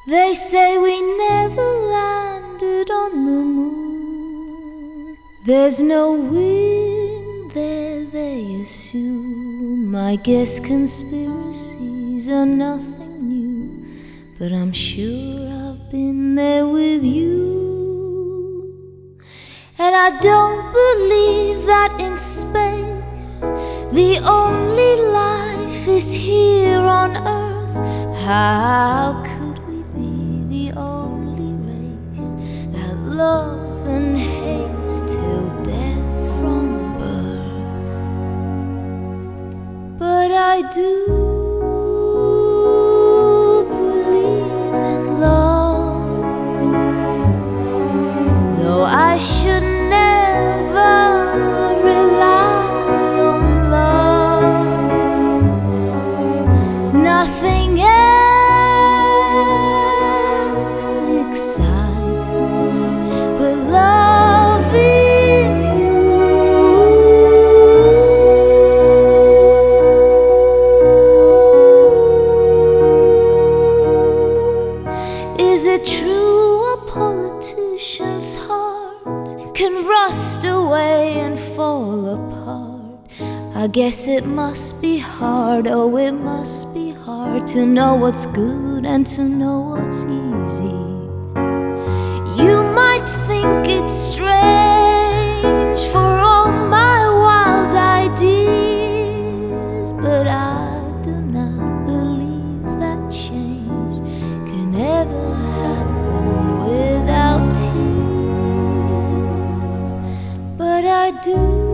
They say we never landed on the moon. There's no wind there, they assume. I guess conspiracies are nothing new, but I'm sure I've been there with you. And I don't believe that in space the only life is here on Earth. How could we be the only race that loves and hates till death from birth? But I do believe in love, though I should never rely on love. Nothing else excites me but loving you. Is it true a politician's heart can rust away and fall apart? I guess it must be hard, oh it must be hard to know what's good and to know what's easy. You might think it's strange for all my wild ideas, but I do not believe that change can ever happen without tears. But I do